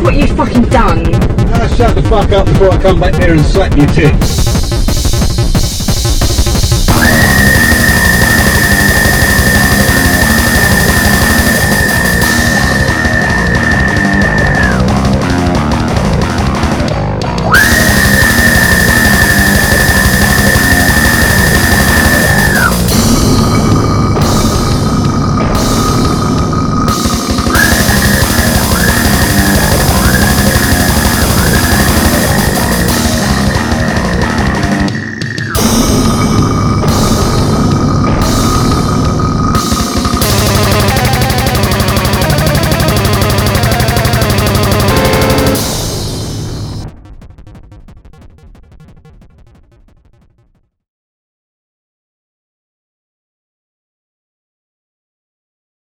what you've fucking done. Shut the fuck up before I come back there and slap your tits.